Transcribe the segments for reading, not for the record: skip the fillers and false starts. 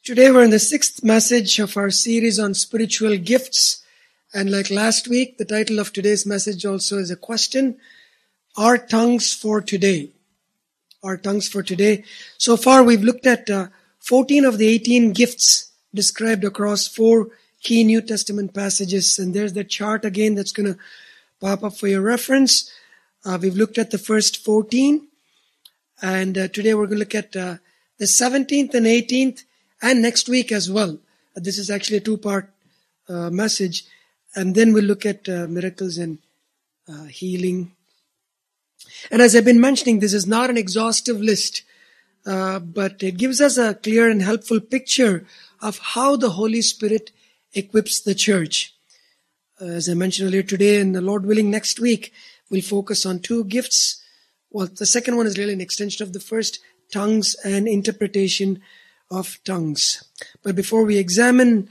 Today we're in the sixth message of our series on spiritual gifts. And like last week, the title of today's message also is a question. Our tongues for today. Our tongues for today. So far we've looked at 14 of the 18 gifts described across 4 key New Testament passages. And there's the chart again that's going to pop up for your reference. We've looked at the first 14. And today we're going to look at the 17th and 18th. And next week as well. This is actually a 2-part message. And then we'll look at miracles and healing. And as I've been mentioning, this is not an exhaustive list. But it gives us a clear and helpful picture of how the Holy Spirit equips the church. As I mentioned earlier today, and the Lord willing next week, we'll focus on 2 gifts. Well, the second one is really an extension of the first, tongues and interpretation of tongues. But before we examine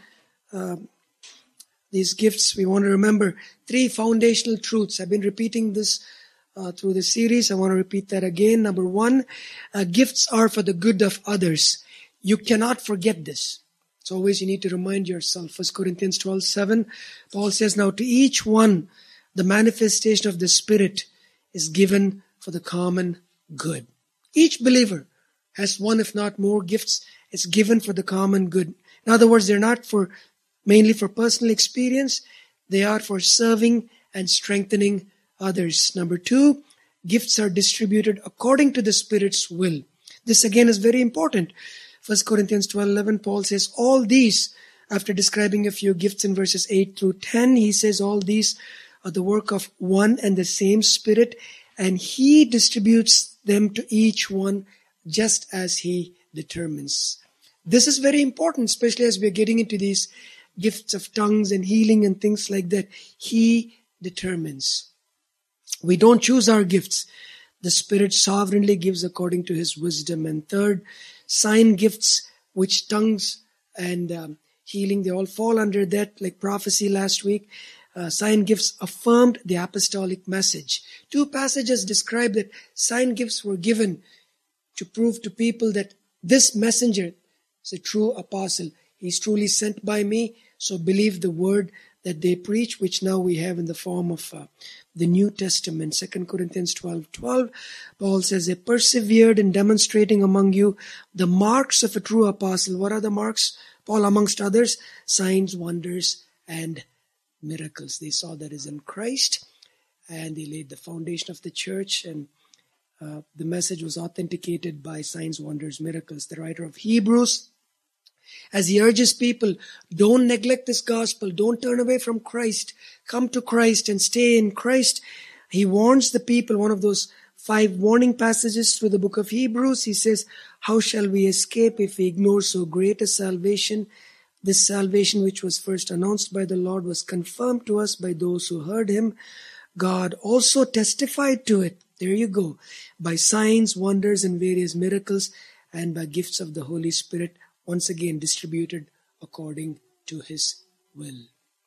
these gifts, we want to remember 3 foundational truths. I've been repeating this through the series. I want to repeat that again. Number 1, gifts are for the good of others. You cannot forget this. It's always you need to remind yourself. 1 Corinthians 12:7, Paul says, now to each one, the manifestation of the Spirit is given for the common good. Each believer has one, if not more, gifts. It's given for the common good. In other words, they're not mainly for personal experience. They are for serving and strengthening others. Number 2, gifts are distributed according to the Spirit's will. This again is very important. 1 Corinthians 12:11, Paul says, all these, after describing a few gifts in verses 8 through 10, he says all these are the work of one and the same Spirit, and he distributes them to each one just as he determines. This is very important, especially as we're getting into these gifts of tongues and healing and things like that. He determines. We don't choose our gifts. The Spirit sovereignly gives according to His wisdom. And third, sign gifts, which tongues and healing, they all fall under that, like prophecy last week. Sign gifts affirmed the apostolic message. 2 passages describe that sign gifts were given to prove to people that this messenger is a true apostle. He's truly sent by me. So believe the word that they preach, which now we have in the form of the New Testament. 2 Corinthians 12:12, Paul says, they persevered in demonstrating among you the marks of a true apostle. What are the marks? Paul, amongst others, signs, wonders, and miracles. They saw that is in Christ, and they laid the foundation of the church, and the message was authenticated by signs, wonders, miracles. The writer of Hebrews, as he urges people, don't neglect this gospel, don't turn away from Christ, come to Christ and stay in Christ. He warns the people, one of those 5 warning passages through the book of Hebrews. He says, how shall we escape if we ignore so great a salvation? This salvation which was first announced by the Lord was confirmed to us by those who heard Him. God also testified to it. There you go. By signs, wonders, and various miracles, and by gifts of the Holy Spirit, once again distributed according to His will.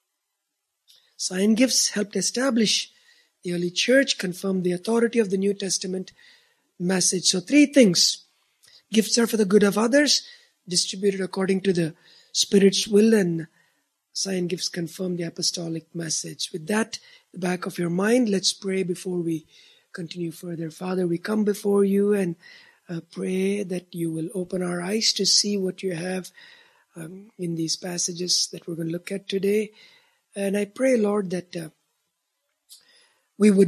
Sign gifts helped establish the early church, confirmed the authority of the New Testament message. So 3 things. Gifts are for the good of others, distributed according to the Spirit's will, and sign gifts confirm the apostolic message. With that in the back of your mind, let's pray before we continue further. Father, we come before you and pray that you will open our eyes to see what you have in these passages that we're going to look at today. And I pray, Lord, that we would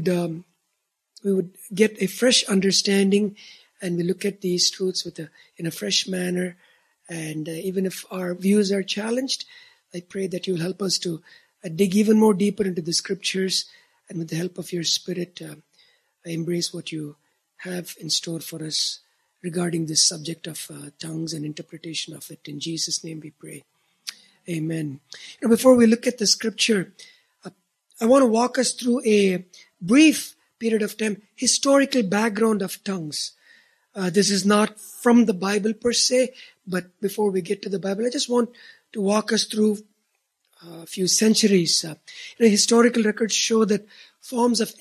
get a fresh understanding, and we look at these truths in a fresh manner. And even if our views are challenged, I pray that you'll help us to dig even more deeper into the Scriptures, and with the help of your Spirit, embrace what you have in store for us regarding this subject of tongues and interpretation of it. In Jesus' name we pray. Amen. Before we look at the Scripture, I want to walk us through a brief period of time, historical background of tongues. This is not from the Bible per se, but before we get to the Bible, I just want to walk us through a few centuries. Historical records show that forms of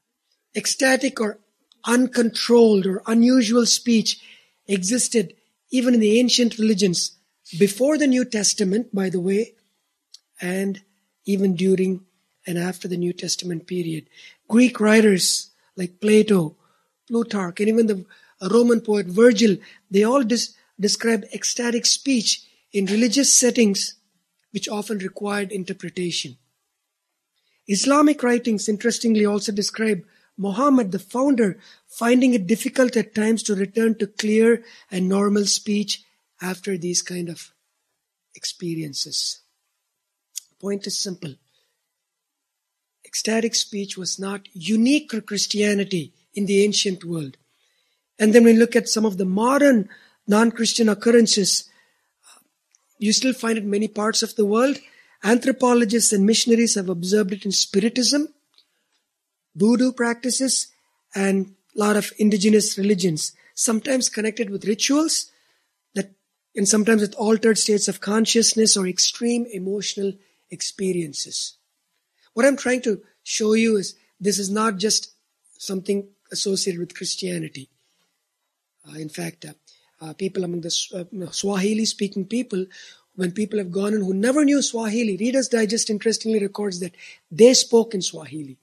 ecstatic or uncontrolled or unusual speech existed even in the ancient religions before the New Testament, by the way, and even during and after the New Testament period. Greek writers like Plato, Plutarch, and even the Roman poet Virgil, they all describe ecstatic speech in religious settings which often required interpretation. Islamic writings, interestingly, also describe Muhammad, the founder, finding it difficult at times to return to clear and normal speech after these kind of experiences. The point is simple. Ecstatic speech was not unique to Christianity in the ancient world. And then when we look at some of the modern non-Christian occurrences, you still find it in many parts of the world. Anthropologists and missionaries have observed it in Spiritism, voodoo practices, and a lot of indigenous religions, sometimes connected with rituals, and sometimes with altered states of consciousness or extreme emotional experiences. What I'm trying to show you is this is not just something associated with Christianity. In fact, people among the Swahili-speaking people, when people have gone in who never knew Swahili, Reader's Digest interestingly records that they spoke in Swahili.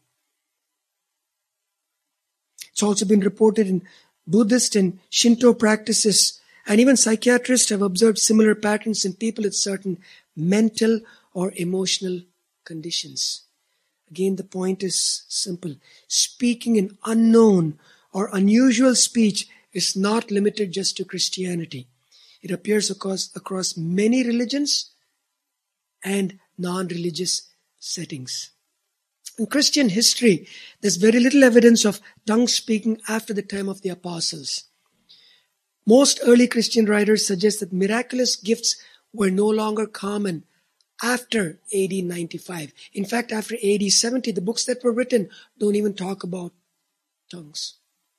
It's also been reported in Buddhist and Shinto practices, and even psychiatrists have observed similar patterns in people with certain mental or emotional conditions. Again, the point is simple. Speaking in unknown or unusual speech is not limited just to Christianity. It appears across many religions and non-religious settings. In Christian history, there's very little evidence of tongue speaking after the time of the apostles. Most early Christian writers suggest that miraculous gifts were no longer common after AD 95. In fact, after AD 70, the books that were written don't even talk about tongues.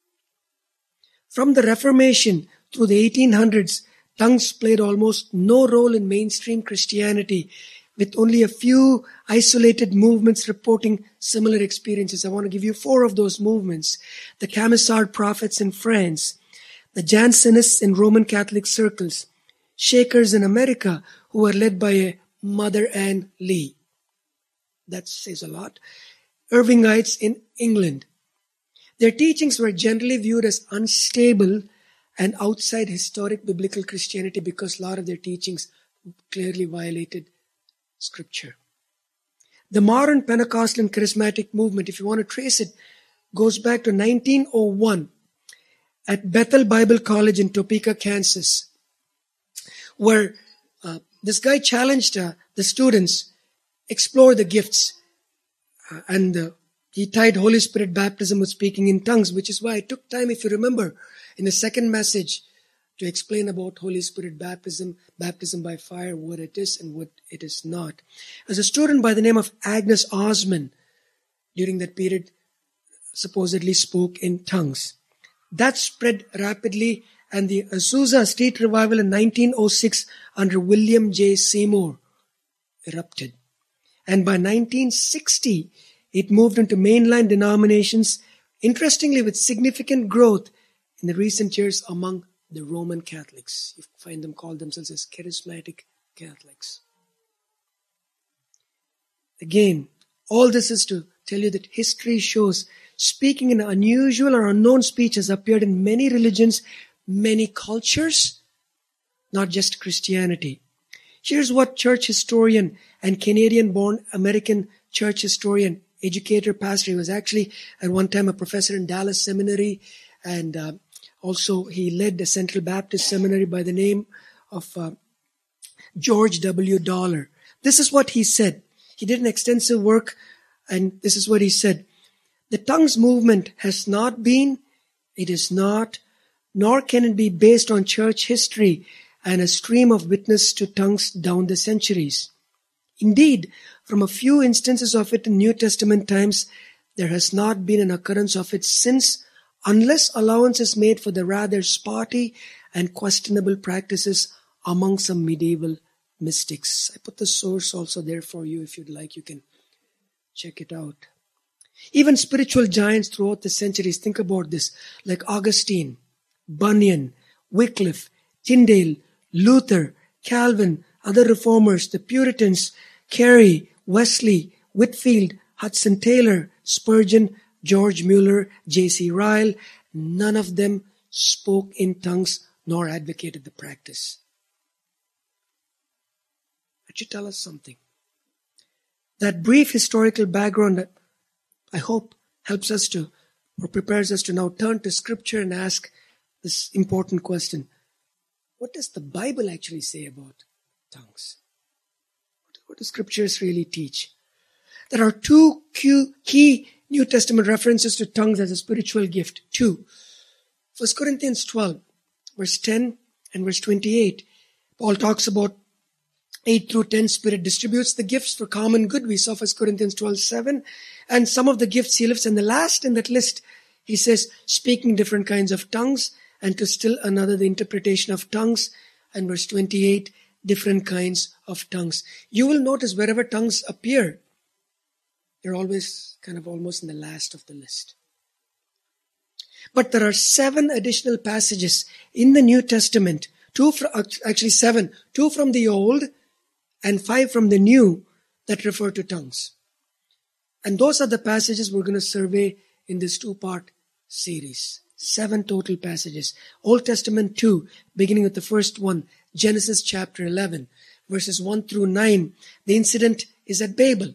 From the Reformation through the 1800s, tongues played almost no role in mainstream Christianity, with only a few isolated movements reporting similar experiences. I want to give you 4 of those movements. The Camisard prophets in France, the Jansenists in Roman Catholic circles, Shakers in America who were led by a Mother Ann Lee. That says a lot. Irvingites in England. Their teachings were generally viewed as unstable and outside historic biblical Christianity because a lot of their teachings clearly violated Scripture. The modern Pentecostal and charismatic movement, if you want to trace it, goes back to 1901 at Bethel Bible College in Topeka, Kansas, where this guy challenged the students explore the gifts, and he tied Holy Spirit baptism with speaking in tongues, which is why I took time, if you remember, in the second message to explain about Holy Spirit baptism by fire, what it is and what it is not. As a student by the name of Agnes Osman, during that period, supposedly spoke in tongues. That spread rapidly, and the Azusa Street Revival in 1906 under William J. Seymour erupted. And by 1960, it moved into mainline denominations, interestingly with significant growth in the recent years among the Roman Catholics. You find them call themselves as charismatic Catholics. Again, all this is to tell you that history shows speaking in unusual or unknown speech has appeared in many religions, many cultures, not just Christianity. Here's what church historian and Canadian-born American church historian, educator, pastor, he was actually at one time a professor in Dallas Seminary, and also he led the Central Baptist Seminary by the name of George W. Dollar. This is what he said. He did an extensive work, and this is what he said. The tongues movement has not been, it is not, nor can it be based on church history and a stream of witness to tongues down the centuries. Indeed, from a few instances of it in New Testament times, there has not been an occurrence of it since, unless allowance is made for the rather spotty and questionable practices among some medieval mystics. I put the source also there for you. If you'd like, you can check it out. Even spiritual giants throughout the centuries, think about this, like Augustine, Bunyan, Wycliffe, Tyndale, Luther, Calvin, other reformers, the Puritans, Carey, Wesley, Whitfield, Hudson Taylor, Spurgeon, George Mueller, J.C. Ryle, none of them spoke in tongues nor advocated the practice. That should tell us something. That brief historical background that I hope helps us to, or prepares us to now turn to Scripture and ask this important question. What does the Bible actually say about tongues? What do Scriptures really teach? There are two key New Testament references to tongues as a spiritual gift. 2. 1 Corinthians 12, verse 10 and verse 28. Paul talks about 8 through 10, Spirit distributes the gifts for common good. We saw 1 Corinthians 12:7. And some of the gifts he lifts. And the last in that list, he says, speaking different kinds of tongues, and to still another, the interpretation of tongues. And verse 28, different kinds of tongues. You will notice wherever tongues appear, they're always kind of almost in the last of the list. But there are 7 additional passages in the New Testament, 7, 2 from the Old and 5 from the New, that refer to tongues. And those are the passages we're going to survey in this 2-part series. 7 total passages. Old Testament 2, beginning with the first one, Genesis chapter 11, verses 1 through 9. The incident is at Babel.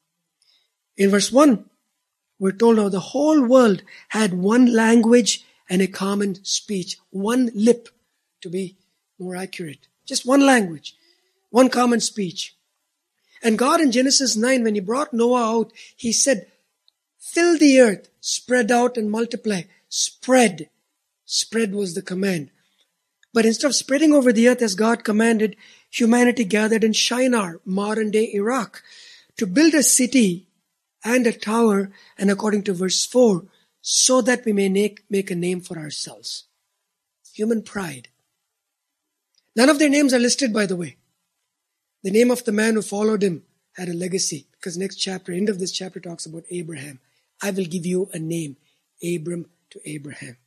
In verse 1, we're told how the whole world had one language and a common speech. One lip, to be more accurate. Just one language. One common speech. And God in Genesis 9, when He brought Noah out, He said, fill the earth, spread out and multiply. Spread. Spread was the command. But instead of spreading over the earth as God commanded, humanity gathered in Shinar, modern day Iraq, to build a city and a tower, and according to verse 4, so that we may make a name for ourselves. Human pride. None of their names are listed, by the way. The name of the man who followed him had a legacy, because next chapter, end of this chapter, talks about Abraham. I will give you a name, Abram to Abraham.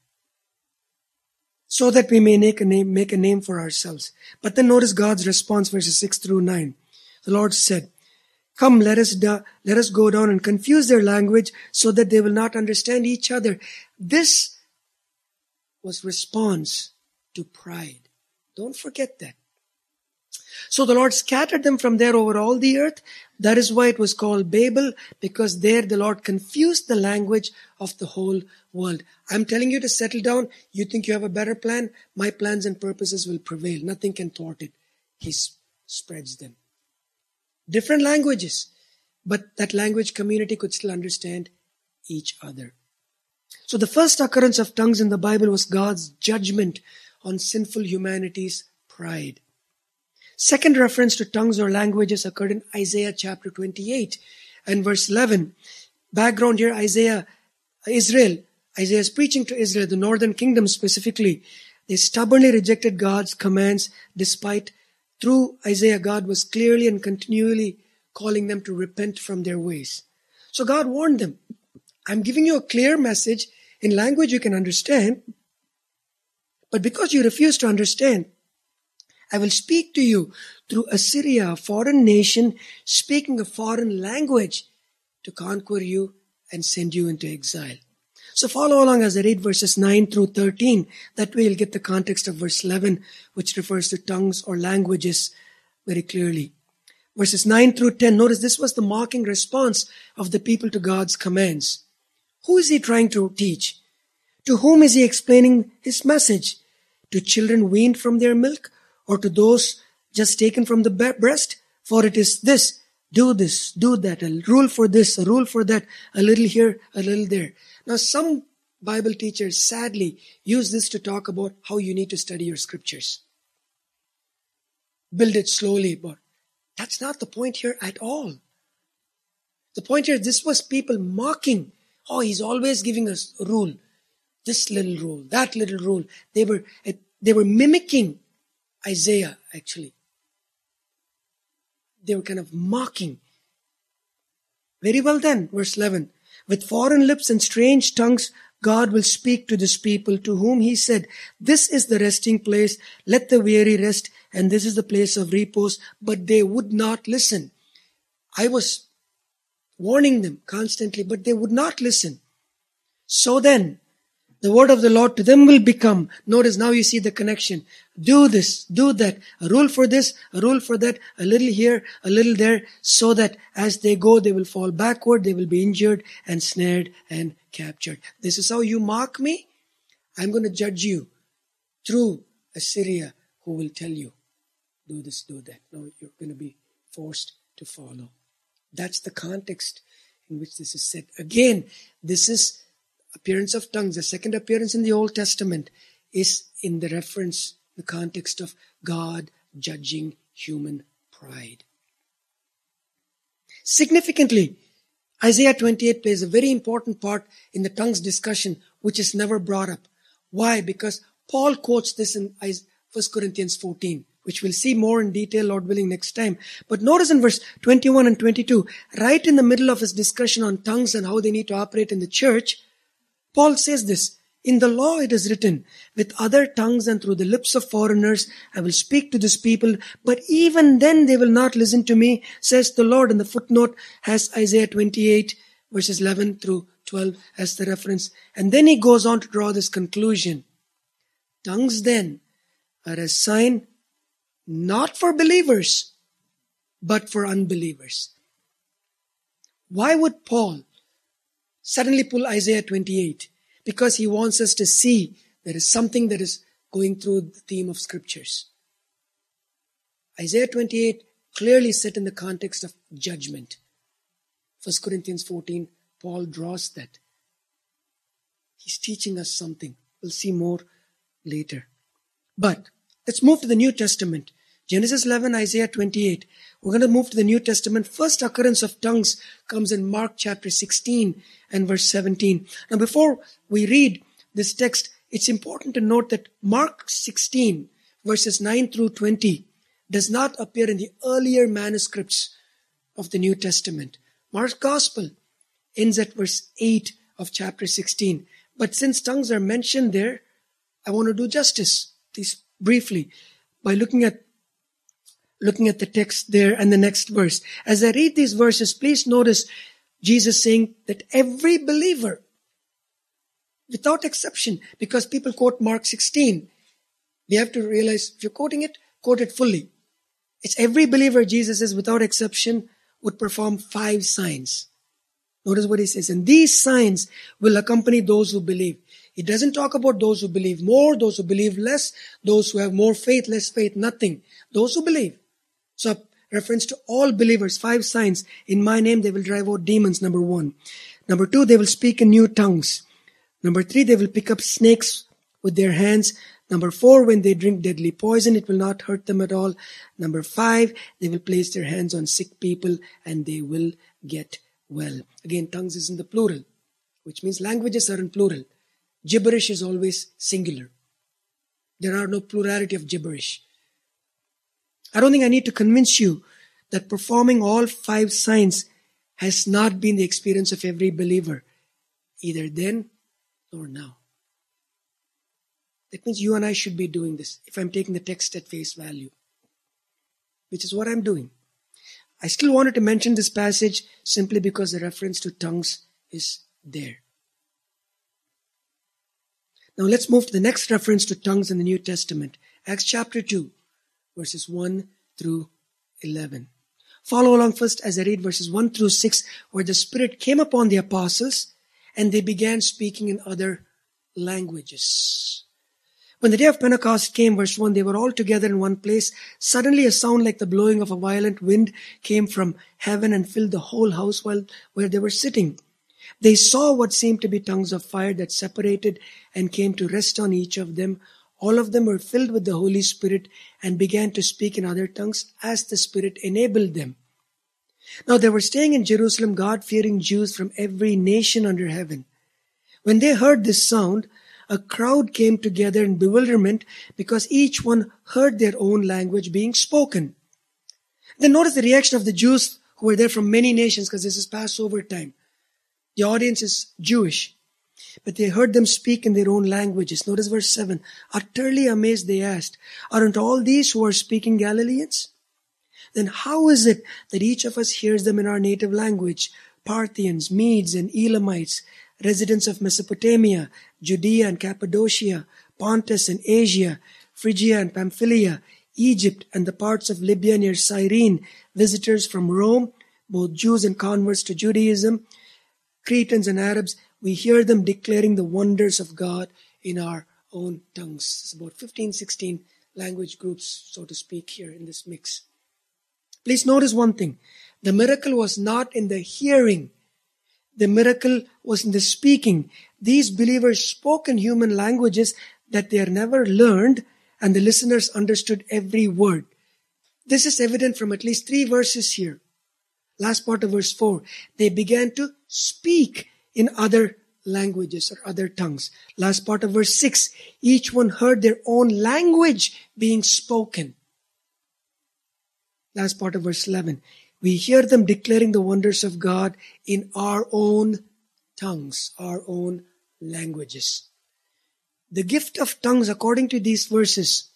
So that we may make a name for ourselves. But then notice God's response, verses 6 through 9. The Lord said, come, let us go down and confuse their language so that they will not understand each other. This was response to pride. Don't forget that. So the Lord scattered them from there over all the earth. That is why it was called Babel, because there the Lord confused the language of the whole world. I'm telling you to settle down. You think you have a better plan? My plans and purposes will prevail. Nothing can thwart it. He spreads them. Different languages, but that language community could still understand each other. So the first occurrence of tongues in the Bible was God's judgment on sinful humanity's pride. Second reference to tongues or languages occurred in Isaiah chapter 28 and verse 11. Background here, Isaiah is preaching to Israel, the northern kingdom specifically. They stubbornly rejected God's commands despite through Isaiah, God was clearly and continually calling them to repent from their ways. So God warned them, I'm giving you a clear message in language you can understand, but because you refuse to understand, I will speak to you through Assyria, a foreign nation, speaking a foreign language, to conquer you and send you into exile. So follow along as I read verses 9 through 13. That way you'll get the context of verse 11, which refers to tongues or languages very clearly. Verses 9 through 10, notice this was the mocking response of the people to God's commands. Who is He trying to teach? To whom is He explaining His message? To children weaned from their milk, or to those just taken from the breast? For it is this, do that, a rule for this, a rule for that, a little here, a little there. Now some Bible teachers sadly use this to talk about how you need to study your scriptures. Build it slowly, but that's not the point here at all. The point here, this was people mocking. Oh, He's always giving us a rule. This little rule, that little rule. They were mimicking Isaiah, actually. They were kind of mocking. Very well then, verse 11. With foreign lips and strange tongues, God will speak to this people to whom he said, this is the resting place, let the weary rest, and this is the place of repose. But they would not listen. I was warning them constantly, but they would not listen. So then, the word of the Lord to them will become, notice now you see the connection. Do this, do that, a rule for this, a rule for that, a little here, a little there, so that as they go, they will fall backward, they will be injured and snared and captured. This is how you mock me. I'm going to judge you through Assyria, who will tell you, do this, do that. No, you're going to be forced to follow. That's the context in which this is said. Again, this is appearance of tongues. The second appearance in the Old Testament is in the reference, the context of God judging human pride. Significantly, Isaiah 28 plays a very important part in the tongues discussion, which is never brought up. Why? Because Paul quotes this in 1 Corinthians 14, which we'll see more in detail, Lord willing, next time. But notice in verse 21 and 22, right in the middle of his discussion on tongues and how they need to operate in the church, Paul says this, in the law it is written, with other tongues and through the lips of foreigners I will speak to this people, but even then they will not listen to me, says the Lord. And the footnote has Isaiah 28 verses 11 through 12 as the reference. And then he goes on to draw this conclusion. Tongues then are a sign not for believers, but for unbelievers. Why would Paul suddenly pull Isaiah 28? Because he wants us to see there is something that is going through the theme of scriptures. Isaiah 28 clearly set in the context of judgment. 1 Corinthians 14, Paul draws that. He's teaching us something. We'll see more later. But let's move to the New Testament. Genesis 11, Isaiah 28. We're going to move to the New Testament. First occurrence of tongues comes in Mark chapter 16 and verse 17. Now before we read this text, it's important to note that Mark 16 verses 9 through 20 does not appear in the earlier manuscripts of the New Testament. Mark's Gospel ends at verse 8 of chapter 16. But since tongues are mentioned there, I want to do justice, please, briefly, by looking at the text there and the next verse. As I read these verses, please notice Jesus saying that every believer, without exception, because people quote Mark 16, we have to realize if you're quoting it, quote it fully. It's every believer, Jesus says, without exception, would perform 5 signs. Notice what he says. And these signs will accompany those who believe. He doesn't talk about those who believe more, those who believe less, those who have more faith, less faith, nothing. Those who believe. So, reference to all believers, 5 signs. In my name, they will drive out demons, number 1. Number 2, they will speak in new tongues. Number 3, they will pick up snakes with their hands. Number 4, when they drink deadly poison, it will not hurt them at all. Number 5, they will place their hands on sick people and they will get well. Again, tongues is in the plural, which means languages are in plural. Gibberish is always singular. There are no plurality of gibberish. I don't think I need to convince you that performing all 5 signs has not been the experience of every believer, either then or now. That means you and I should be doing this if I'm taking the text at face value, which is what I'm doing. I still wanted to mention this passage simply because the reference to tongues is there. Now let's move to the next reference to tongues in the New Testament. Acts chapter 2, verses 1 through 11. Follow along first as I read verses 1 through 6, where the Spirit came upon the apostles and they began speaking in other languages. When the day of Pentecost came, verse 1, they were all together in one place. Suddenly a sound like the blowing of a violent wind came from heaven and filled the whole house where they were sitting. They saw what seemed to be tongues of fire that separated and came to rest on each of them. All of them were filled with the Holy Spirit and began to speak in other tongues as the Spirit enabled them. Now they were staying in Jerusalem, God-fearing Jews from every nation under heaven. When they heard this sound, a crowd came together in bewilderment because each one heard their own language being spoken. Then notice the reaction of the Jews who were there from many nations, because this is Passover time. The audience is Jewish. But they heard them speak in their own languages. Notice verse 7. Utterly amazed they asked, aren't all these who are speaking Galileans? Then how is it that each of us hears them in our native language? Parthians, Medes and Elamites, residents of Mesopotamia, Judea and Cappadocia, Pontus and Asia, Phrygia and Pamphylia, Egypt and the parts of Libya near Cyrene, visitors from Rome, both Jews and converts to Judaism, Cretans and Arabs, we hear them declaring the wonders of God in our own tongues. It's about 15, 16 language groups, so to speak, here in this mix. Please notice one thing. The miracle was not in the hearing. The miracle was in the speaking. These believers spoke in human languages that they had never learned, and the listeners understood every word. This is evident from at least 3 verses here. Last part of verse 4. They began to speak in other languages or other tongues. Last part of verse 6. Each one heard their own language being spoken. Last part of verse 11. We hear them declaring the wonders of God in our own tongues, our own languages. The gift of tongues, according to these verses,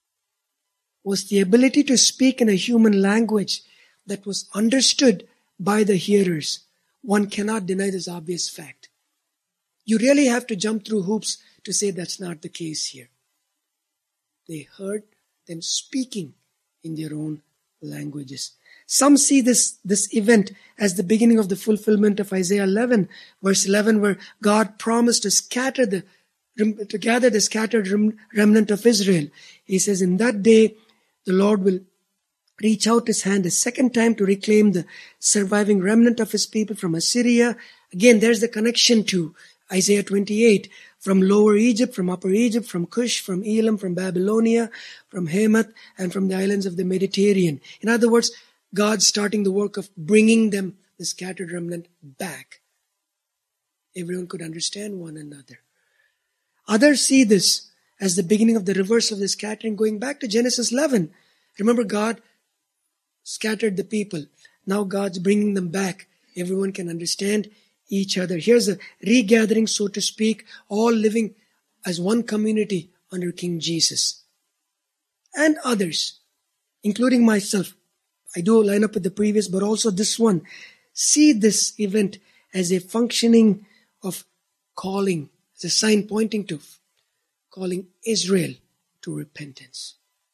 was the ability to speak in a human language that was understood by the hearers. One cannot deny this obvious fact. You really have to jump through hoops to say that's not the case here. They heard them speaking in their own languages. Some see this event as the beginning of the fulfillment of Isaiah 11, verse 11, where God promised to gather the scattered remnant of Israel. He says, in that day, the Lord will reach out his hand a second time to reclaim the surviving remnant of his people from Assyria. Again, there's the connection to Isaiah 28, from Lower Egypt, from Upper Egypt, from Cush, from Elam, from Babylonia, from Hamath, and from the islands of the Mediterranean. In other words, God's starting the work of bringing them, the scattered remnant, back. Everyone could understand one another. Others see this as the beginning of the reverse of the scattering, going back to Genesis 11. Remember, God scattered the people. Now God's bringing them back. Everyone can understand each other. Here's a regathering, so to speak, all living as one community under King Jesus. And others, including myself, I do line up with the previous, but also this one, see this event as a functioning of calling, as a sign pointing to calling Israel to repentance.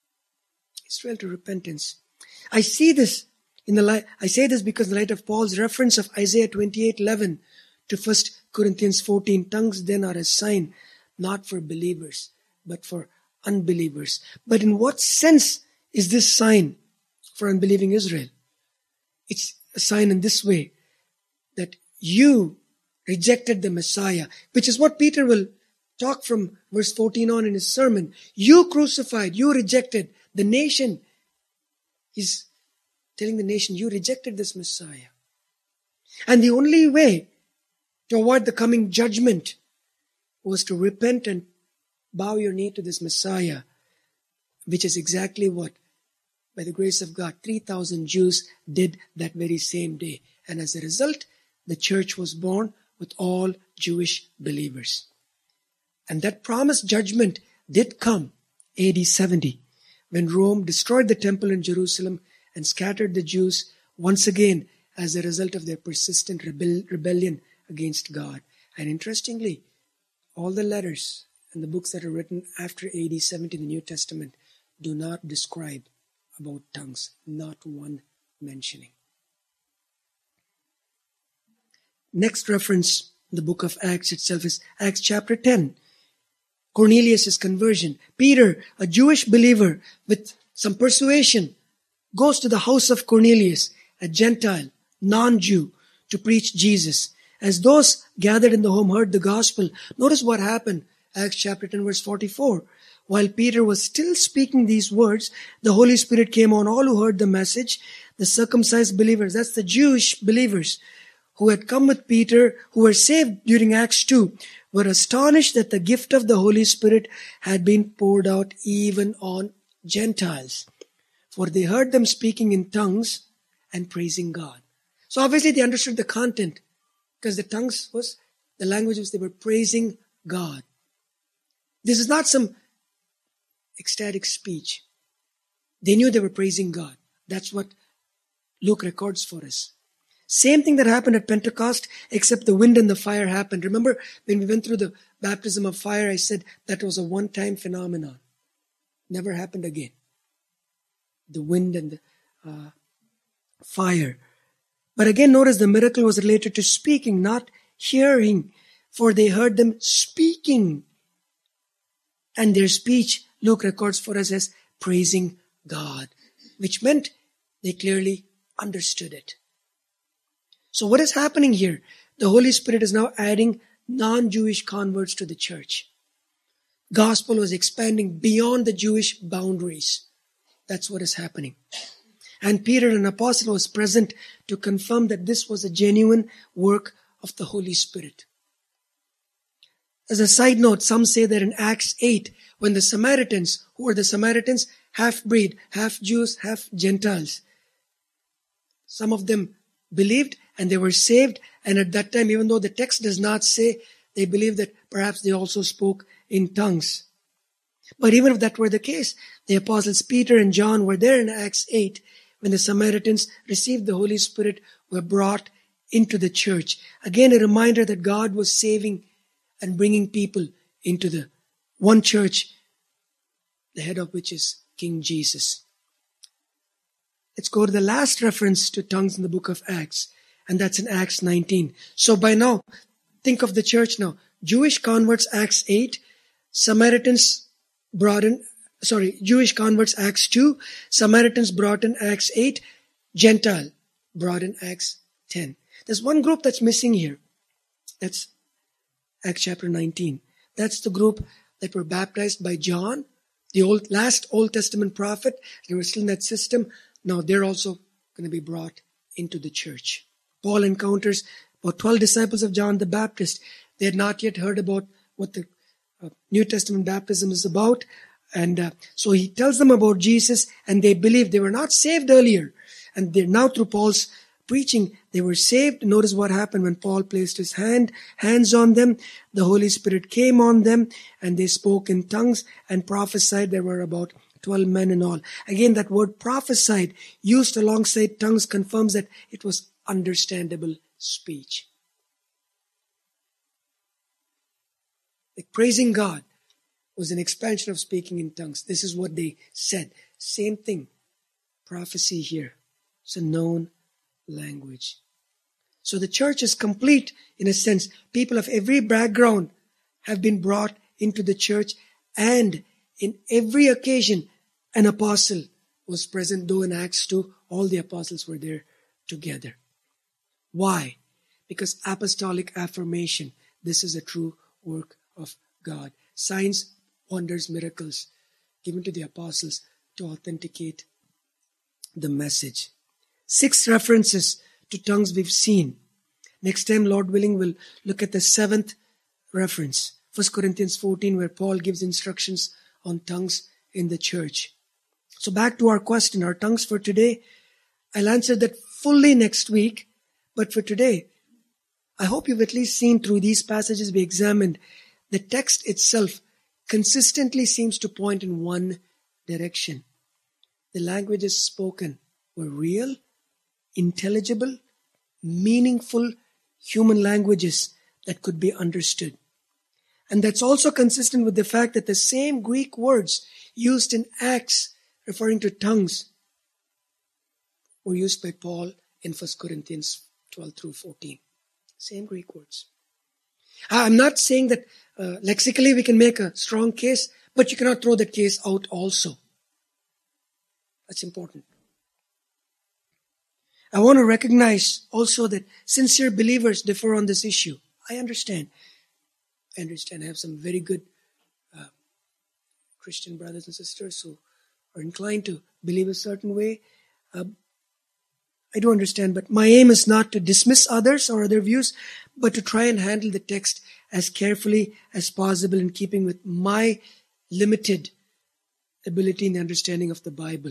Israel to repentance. I see this in the light. I say this because in the light of Paul's reference of Isaiah 28:11 to 1 Corinthians 14, tongues then are a sign not for believers, but for unbelievers. But in what sense is this sign for unbelieving Israel? It's a sign in this way, that you rejected the Messiah, which is what Peter will talk from verse 14 on in his sermon. You crucified, you rejected the nation. He's telling the nation, you rejected this Messiah. And the only way to avoid the coming judgment was to repent and bow your knee to this Messiah, which is exactly what, by the grace of God, 3,000 Jews did that very same day. And as a result, the church was born with all Jewish believers. And that promised judgment did come AD 70, when Rome destroyed the temple in Jerusalem and scattered the Jews once again as a result of their persistent rebellion against God. And interestingly, all the letters and the books that are written after AD 70 in the New Testament do not describe about tongues, not one mentioning. Next reference in the book of Acts itself is Acts chapter 10. Cornelius' conversion. Peter, a Jewish believer with some persuasion, goes to the house of Cornelius, a Gentile, non-Jew, to preach Jesus. As those gathered in the home heard the gospel, notice what happened. Acts chapter 10 verse 44. While Peter was still speaking these words, the Holy Spirit came on all who heard the message. The circumcised believers, that's the Jewish believers who had come with Peter, who were saved during Acts 2, were astonished that the gift of the Holy Spirit had been poured out even on Gentiles. For they heard them speaking in tongues and praising God. So obviously they understood the content, because the tongues was The language was they were praising God. This is not some ecstatic speech. They knew they were praising God. That's what Luke records for us. Same thing that happened at Pentecost, except the wind and the fire happened. Remember when we went through the baptism of fire, I said that was a one-time phenomenon. Never happened again. The wind and the fire. But again, notice the miracle was related to speaking, not hearing. For they heard them speaking. And their speech, Luke records for us as praising God, which meant they clearly understood it. So what is happening here? The Holy Spirit is now adding non-Jewish converts to the church. Gospel was expanding beyond the Jewish boundaries. That's what is happening. And Peter, an apostle, was present to confirm that this was a genuine work of the Holy Spirit. As a side note, some say that in Acts 8, when the Samaritans, who were the Samaritans? Half-breed, half-Jews, half-Gentiles. Some of them believed and they were saved. And at that time, even though the text does not say, they believed that perhaps they also spoke in tongues. But even if that were the case, the apostles Peter and John were there in Acts 8 when the Samaritans received the Holy Spirit, were brought into the church. Again, a reminder that God was saving and bringing people into the one church, the head of which is King Jesus. Let's go to the last reference to tongues in the book of Acts, and that's in Acts 19. So by now, think of the church now. Jewish converts, Acts 8. Jewish converts, Acts 2. Samaritans brought in Acts 8. Gentile brought in Acts 10. There's one group that's missing here. That's Acts chapter 19. That's the group that were baptized by John, the last Old Testament prophet. They were still in that system. Now they're also going to be brought into the church. Paul encounters about 12 disciples of John the Baptist. They had not yet heard about what the New Testament baptism is about. And so he tells them about Jesus, and they believe. They were not saved earlier. And they're now, through Paul's preaching, they were saved. Notice what happened when Paul placed his hands on them. The Holy Spirit came on them, and they spoke in tongues and prophesied. There were about 12 men in all. Again, that word prophesied, used alongside tongues, confirms that it was understandable speech. Like praising God was an expansion of speaking in tongues. This is what they said. Same thing. Prophecy here. It's a known language. So the church is complete in a sense. People of every background have been brought into the church, and in every occasion an apostle was present, though in Acts 2 all the apostles were there together. Why? Because apostolic affirmation. This is a true work of God. Signs, wonders, miracles given to the apostles to authenticate the message. 6 references to tongues we've seen. Next time, Lord willing, we'll look at the 7th reference. 1 Corinthians 14, where Paul gives instructions on tongues in the church. So back to our question, our tongues for today. I'll answer that fully next week. But for today, I hope you've at least seen through these passages we examined, the text itself consistently seems to point in one direction. The languages spoken were real, intelligible, meaningful human languages that could be understood. And that's also consistent with the fact that the same Greek words used in Acts referring to tongues were used by Paul in 1 Corinthians 12 through 14. Same Greek words. I'm not saying that lexically we can make a strong case, but you cannot throw that case out also. That's important. I want to recognize also that sincere believers differ on this issue. I understand. I have some very good Christian brothers and sisters who are inclined to believe a certain way. I do understand, but my aim is not to dismiss others or other views, but to try and handle the text as carefully as possible in keeping with my limited ability in the understanding of the Bible.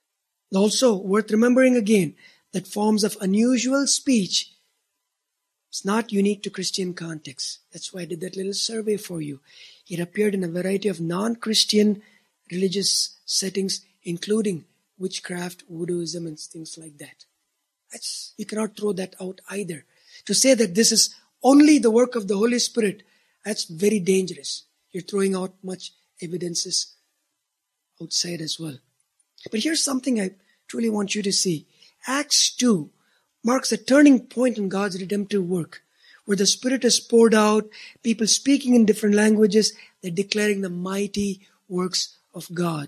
Also, worth remembering again that forms of unusual speech It's not unique to Christian context. That's why I did that little survey for you. It appeared in a variety of non-Christian religious settings, including witchcraft, voodooism, and things like that. You cannot throw that out either. To say that this is only the work of the Holy Spirit, that's very dangerous. You're throwing out much evidences outside as well. But here's something I truly want you to see. Acts 2 marks a turning point in God's redemptive work, where the Spirit is poured out, people speaking in different languages, they're declaring the mighty works of God.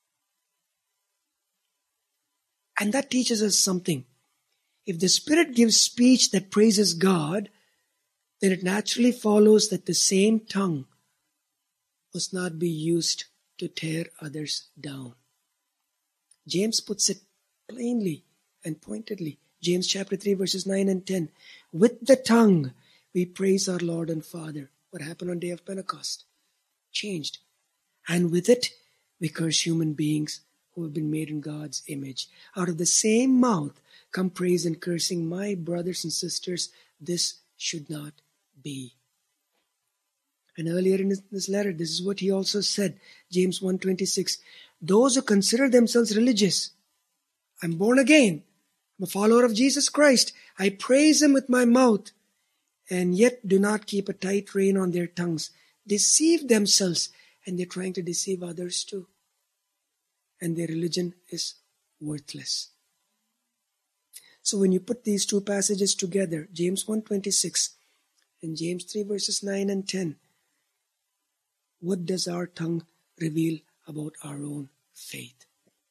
And that teaches us something. If the Spirit gives speech that praises God, then it naturally follows that the same tongue must not be used to tear others down. James puts it plainly and pointedly. James chapter 3 verses 9 and 10. With the tongue we praise our Lord and Father. What happened on day of Pentecost? Changed. And with it we curse human beings who have been made in God's image. Out of the same mouth come praise and cursing. My brothers and sisters, this should not be. And earlier in this letter, this is what he also said. James 1:26. Those who consider themselves religious, I'm born again, I'm a follower of Jesus Christ, I praise Him with my mouth, and yet do not keep a tight rein on their tongues, deceive themselves, and they're trying to deceive others too. And their religion is worthless. So when you put these two passages together, James 1:26 and James 3 verses 9 and 10, what does our tongue reveal about our own faith?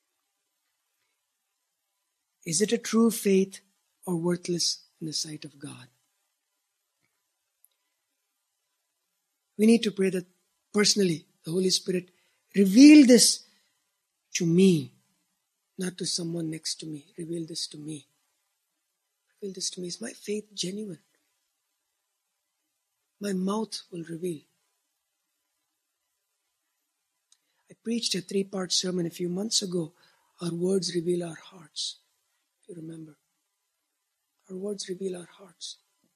Is it a true faith or worthless in the sight of God? We need to pray that personally, the Holy Spirit reveal this to me, not to someone next to me. Reveal this to me. Reveal this to me. Is my faith genuine? My mouth will reveal. I preached a 3-part sermon a few months ago. Our words reveal our hearts. If you remember. Our words reveal our hearts.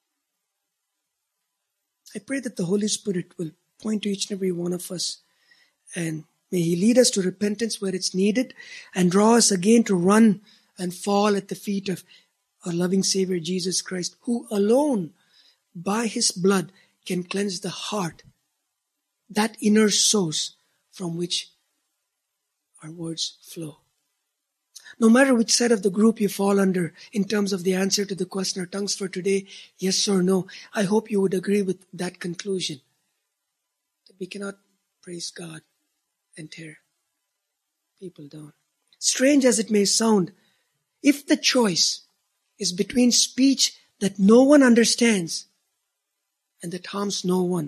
I pray that the Holy Spirit will point to each and every one of us, and may He lead us to repentance where it's needed and draw us again to run and fall at the feet of our loving Savior Jesus Christ, who alone by His blood can cleanse the heart, that inner source from which our words flow. No matter which side of the group you fall under in terms of the answer to the question, our tongues for today, yes or no, I hope you would agree with that conclusion. That we cannot praise God and tear people down. Strange as it may sound, if the choice is between speech that no one understands and that harms no one,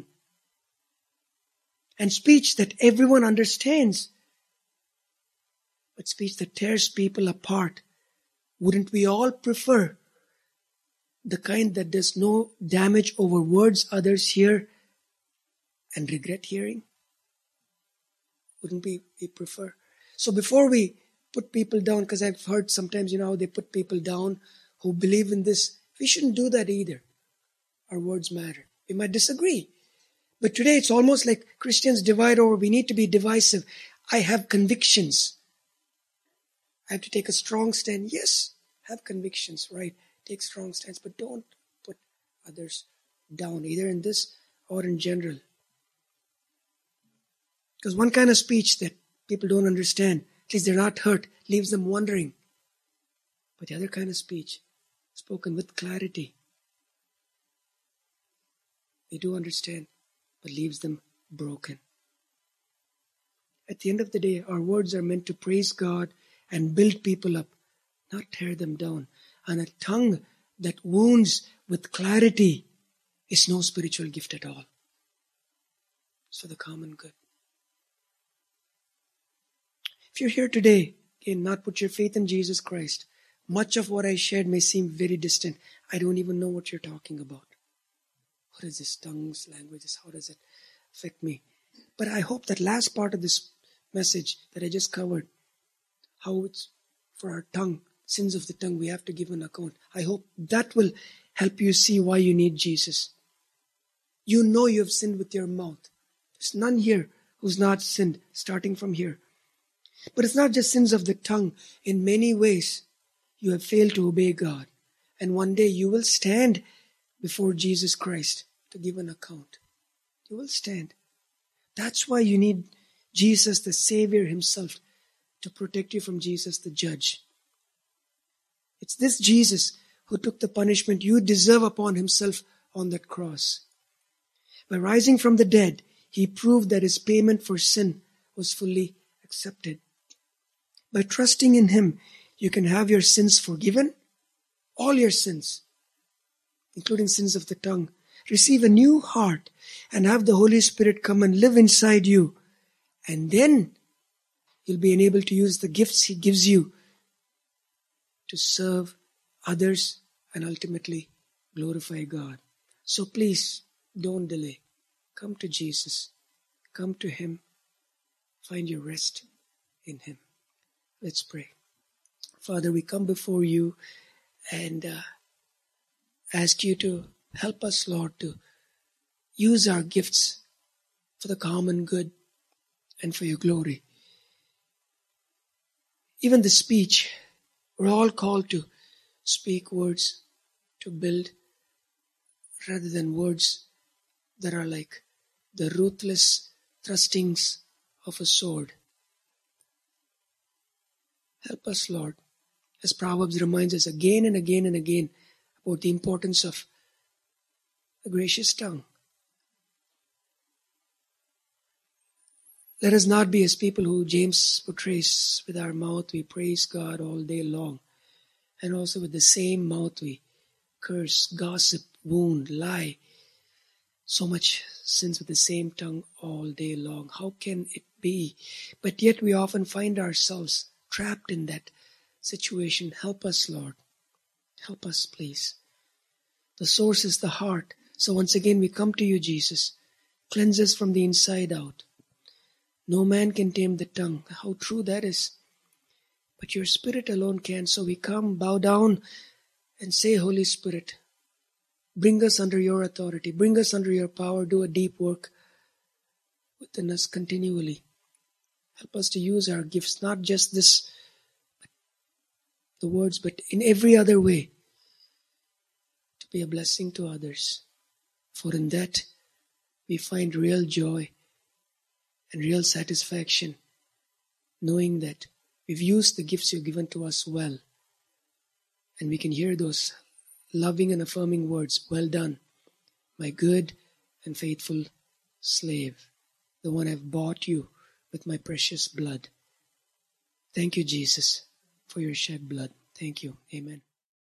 and speech that everyone understands, but speech that tears people apart, wouldn't we all prefer the kind that does no damage over words others hear and regret hearing? Wouldn't we prefer? So before we put people down, because I've heard sometimes, how they put people down who believe in this, we shouldn't do that either. Our words matter. We might disagree. But today it's almost like Christians divide over, we need to be divisive. I have convictions. I have to take a strong stand. Yes, have convictions, right? Take strong stands, but don't put others down, either in this or in general. Because one kind of speech that people don't understand, at least they're not hurt, leaves them wondering. But the other kind of speech, spoken with clarity, they do understand, but leaves them broken. At the end of the day, our words are meant to praise God and build people up, not tear them down. And a tongue that wounds with clarity is no spiritual gift at all. It's for the common good. If you're here today, again, not put your faith in Jesus Christ, much of what I shared may seem very distant. I don't even know what you're talking about. What is this? Tongues, languages, how does it affect me? But I hope that last part of this message that I just covered, how it's for our tongue, sins of the tongue, we have to give an account. I hope that will help you see why you need Jesus. You know you have sinned with your mouth. There's none here who's not sinned, starting from here. But it's not just sins of the tongue. In many ways, you have failed to obey God. And one day you will stand before Jesus Christ to give an account. You will stand. That's why you need Jesus, the Savior himself, to protect you from Jesus, the judge. It's this Jesus who took the punishment you deserve upon himself on that cross. By rising from the dead, he proved that his payment for sin was fully accepted. By trusting in him, you can have your sins forgiven, all your sins, including sins of the tongue. Receive a new heart and have the Holy Spirit come and live inside you. And then you'll be enabled to use the gifts he gives you to serve others and ultimately glorify God. So please, don't delay. Come to Jesus. Come to him. Find your rest in him. Let's pray. Father, we come before you and ask you to help us, Lord, to use our gifts for the common good and for your glory. Even the speech, we're all called to speak words to build rather than words that are like the ruthless thrustings of a sword. Help us, Lord, as Proverbs reminds us again and again and again about the importance of a gracious tongue. Let us not be as people who James portrays. With our mouth we praise God all day long, and also with the same mouth we curse, gossip, wound, lie. So much sins with the same tongue all day long. How can it be? But yet we often find ourselves trapped in that situation. Help us, Lord. Help us, please. The source is the heart. So once again we come to you, Jesus. Cleanse us from the inside out. No man can tame the tongue. How true that is. But your Spirit alone can. So we come, bow down and say, Holy Spirit, bring us under your authority. Bring us under your power. Do a deep work within us continually. Help us to use our gifts, not just this, the words, but in every other way, to be a blessing to others. For in that we find real joy and real satisfaction, knowing that we've used the gifts you've given to us well. And we can hear those loving and affirming words, well done, my good and faithful slave, the one I've bought you with my precious blood. Thank you, Jesus, for your shed blood. Thank you. Amen.